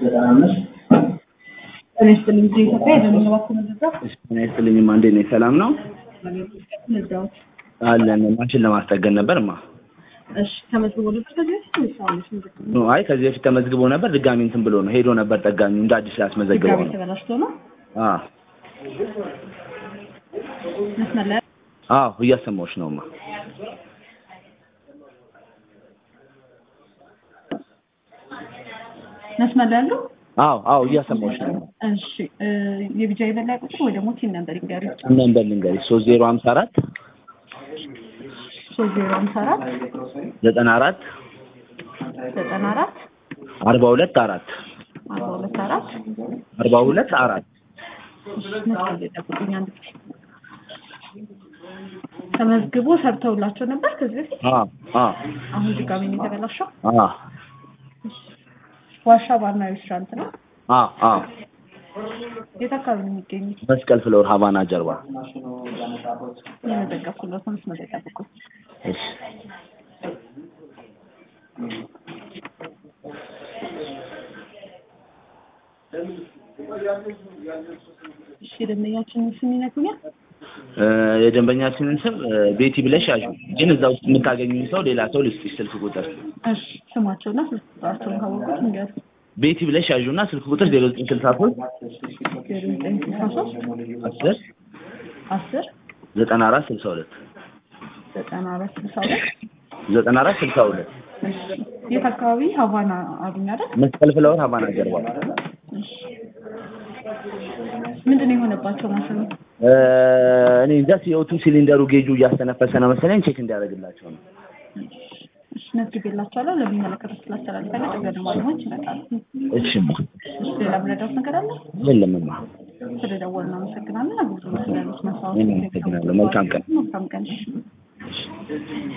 እኔስትልኝ ኢትዮጵያ የደንባኩ ነበር እኔስትልኝ ማንዴ ነው ሰላም ነው አለን ማሽን ለማስጠገን ነበርማ እሺ ተመዝግቦ ነው አይ ከዚህ በፊት ተመዝግቦ ነበር ድጋሚ እንትን ብሎ ነው ሄዶ ነበር ጠጋኙ እንደ አዲስ ላስመዘግበው ነው ተበላሽቶ ነው መስመር እያሰማሁሽ ነውማ መስመር ላይ ያለው እያሰማሁሽ ነው እሺ የቢጃይ በላይ ቁጥር ወይ ደግሞ ቲን ነምበር ይንገሪ ነምበር ልንገሪ 3054 3054 94 42 4 42 4 ተመዝግቦ ሰርተውላቸው ነበር ከዚህ በፊት አሁን ድጋሚ ነው የተበላሸው ዋሻ ባና ሬስቶራንት ነው የት አካባቢ ነው የሚገኘው መስቀል ፍሎር ሀቫና ጀርባ የመዘገብኩለት ነው መዘገብኩ እሺ የደንበኛችንን ስም ይነግሩኛል የደንበኛችንን ስም ቤቲ ብለሽ ያዡ ግን እዛው የምታገኙኝ ሰው ሌላ ሰው ልስጥሽ ስልክ ቁጥር እሺ ስማቸውና ስልክ ቁጥራቸውን ካወቁት እንግዲህ ቤቲ ብለሽ ያዡና ስልክ ቁጥር 0963 10 94 62 የት አካባቢ ሀቫና አሉኝ አይደል መስቀል ፍላወር ሀቫና ጀርባ ምንድነው የሆነባቸው ማሽኑ እኔ እንጃ ሲኦቱ ሲሊንደሩ ጌጁ እያስተነፈሰ ነው መሰለኝ ቼክ እንዲያደርግላቸው ነው እሺ ነግሬላችኋለሁ ለሚመለከተው ስላስተላልፋለሁ ጥገና ባለሙያዎች ይመጣሉ እሺማ ሌላ ምንድነው ነገር አለ የለምማ ስለደወልን አመሰግናለን አግዙ ስለሉት መስዋዕት መልካም ቀን